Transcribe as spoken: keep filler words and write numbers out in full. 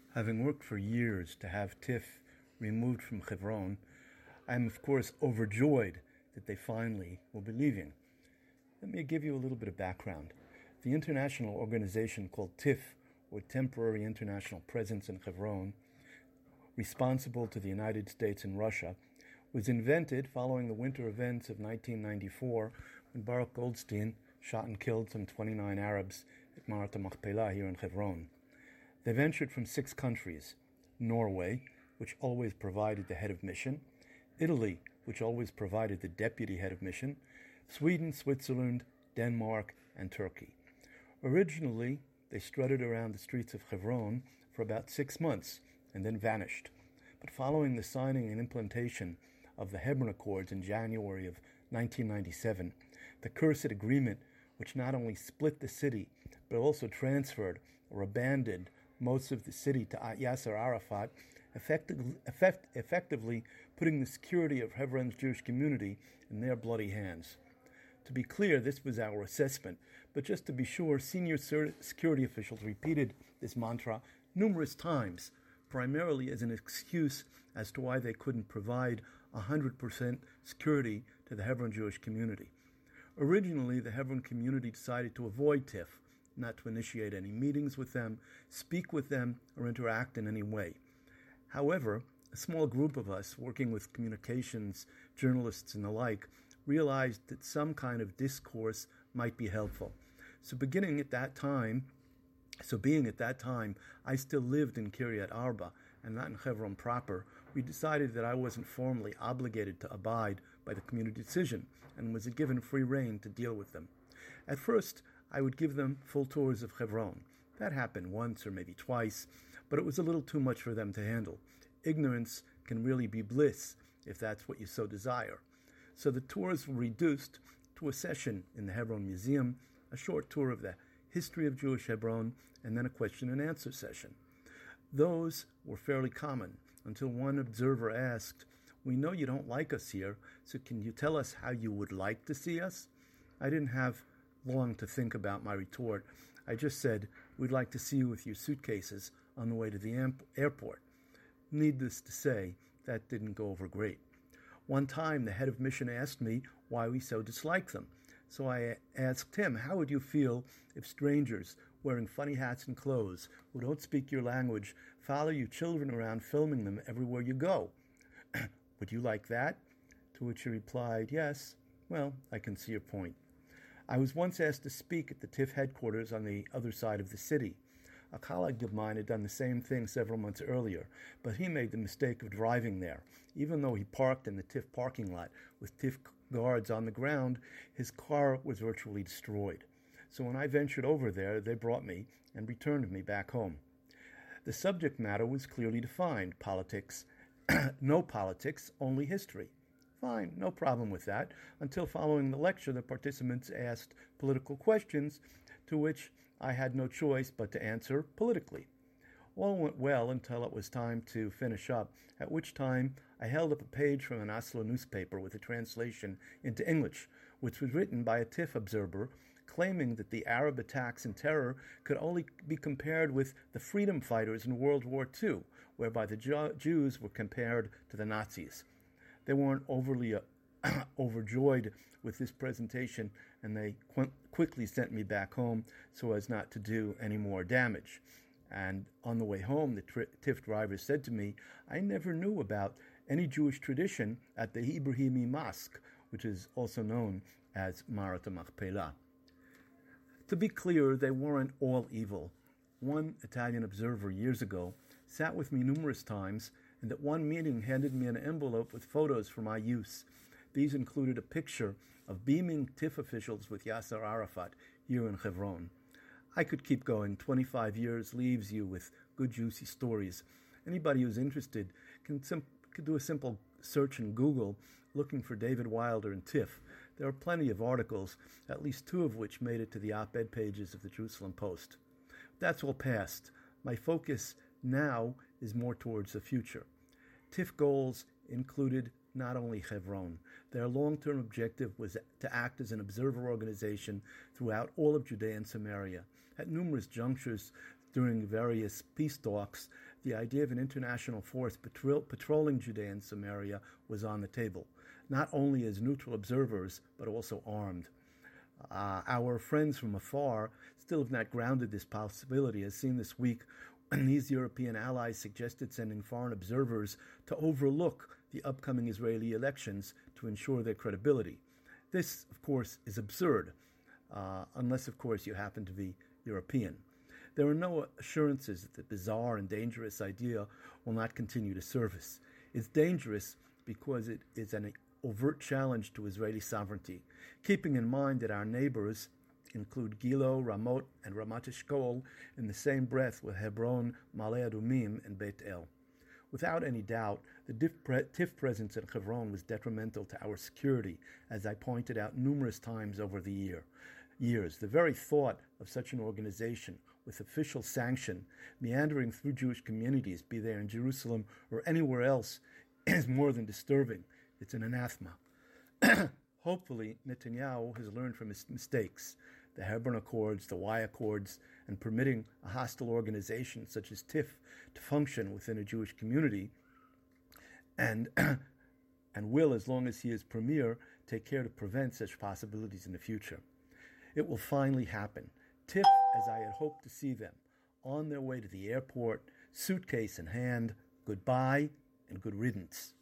Having worked for years to have TIFF removed from Hebron, I am of course overjoyed that they finally will be leaving. Let me give you a little bit of background. The international organization called TIFF, or Temporary International Presence in Hebron, responsible to the United States and Russia, was invented following the winter events of nineteen ninety-four when Baruch Goldstein shot and killed some twenty-nine Arabs at Maarat HaMachpelah here in Hebron. They ventured from six countries: Norway, which always provided the head of mission; Italy, which always provided the deputy head of mission; Sweden, Switzerland, Denmark, and Turkey. Originally, they strutted around the streets of Hebron for about six months and then vanished. But following the signing and implementation of the Hebron Accords in January of nineteen ninety-seven, the cursed agreement which not only split the city but also transferred or abandoned most of the city to Yasser Arafat, effectively, effect, effectively putting the security of Hebron's Jewish community in their bloody hands. To be clear, this was our assessment, but just to be sure, senior security officials repeated this mantra numerous times, primarily as an excuse as to why they couldn't provide one hundred percent security to the Hebron Jewish community. Originally, the Hebron community decided to avoid TIFF, not to initiate any meetings with them, speak with them, or interact in any way. However, a small group of us, working with communications, journalists, and the like, realized that some kind of discourse might be helpful. So beginning at that time, so being at that time, I still lived in Kiryat Arba and not in Hebron proper, we decided that I wasn't formally obligated to abide by the community decision and was given free rein to deal with them. At first, I would give them full tours of Hebron. That happened once or maybe twice, but it was a little too much for them to handle. Ignorance can really be bliss if that's what you so desire. So the tours were reduced to a session in the Hebron Museum, a short tour of the history of Jewish Hebron, and then a question and answer session. Those were fairly common until one observer asked, "We know you don't like us here, so can you tell us how you would like to see us?" I didn't have long to think about my retort. I just said, "We'd like to see you with your suitcases on the way to the amp- airport." Needless to say, that didn't go over great. One time, the head of mission asked me why we so dislike them. So I asked him, "How would you feel if strangers wearing funny hats and clothes, who don't speak your language, follow your children around filming them everywhere you go? Would you like that?" To which he replied, "Yes, well, I can see your point." I was once asked to speak at the TIFF headquarters on the other side of the city. A colleague of mine had done the same thing several months earlier, but he made the mistake of driving there. Even though he parked in the TIFF parking lot with TIFF guards on the ground, his car was virtually destroyed. So when I ventured over there, they brought me and returned me back home. The subject matter was clearly defined: politics, no politics, only history. Fine, no problem with that, until following the lecture the participants asked political questions, to which I had no choice but to answer politically. All went well until it was time to finish up, at which time I held up a page from an Oslo newspaper with a translation into English, which was written by a TIFF observer, claiming that the Arab attacks and terror could only be compared with the freedom fighters in World War Two, whereby the Jew- Jews were compared to the Nazis. They weren't overly uh, overjoyed with this presentation, and they qu- quickly sent me back home so as not to do any more damage. And on the way home, the tri- TIFF driver said to me, "I never knew about any Jewish tradition at the Ibrahimi Mosque," which is also known as Maarat HaMachpelah. To be clear, they weren't all evil. One Italian observer years ago sat with me numerous times, and at one meeting handed me an envelope with photos for my use. These included a picture of beaming TIFF officials with Yasser Arafat here in Hebron. I could keep going. twenty-five years leaves you with good, juicy stories. Anybody who's interested can, sim- can do a simple search in Google looking for David Wilder and TIFF. There are plenty of articles, at least two of which made it to the op-ed pages of the Jerusalem Post. That's all past. My focus now is more towards the future. TIFF goals included not only Hebron. Their long-term objective was to act as an observer organization throughout all of Judea and Samaria. At numerous junctures during various peace talks, the idea of an international force patrol- patrolling Judea and Samaria was on the table, not only as neutral observers, but also armed. Uh, our friends from afar still have not grounded this possibility, as seen this week when these European allies suggested sending foreign observers to overlook the upcoming Israeli elections to ensure their credibility. This, of course, is absurd, uh, unless, of course, you happen to be European. There are no assurances that the bizarre and dangerous idea will not continue to surface. It's dangerous because it is an overt challenge to Israeli sovereignty, keeping in mind that our neighbors include Gilo, Ramot, and Ramat Eshkol in the same breath with Hebron, Ma'ale Adumim, and Beit El. Without any doubt, the TIF presence in Hebron was detrimental to our security, as I pointed out numerous times over the year. years. The very thought of such an organization with official sanction meandering through Jewish communities, be they in Jerusalem or anywhere else, is more than disturbing. It's an anathema. Hopefully, Netanyahu has learned from his mistakes, the Hebron Accords, the Y Accords, and permitting a hostile organization such as TIF to function within a Jewish community, and and will, as long as he is premier, take care to prevent such possibilities in the future. It will finally happen. TIF, as I had hoped to see them, on their way to the airport, suitcase in hand, goodbye and good riddance.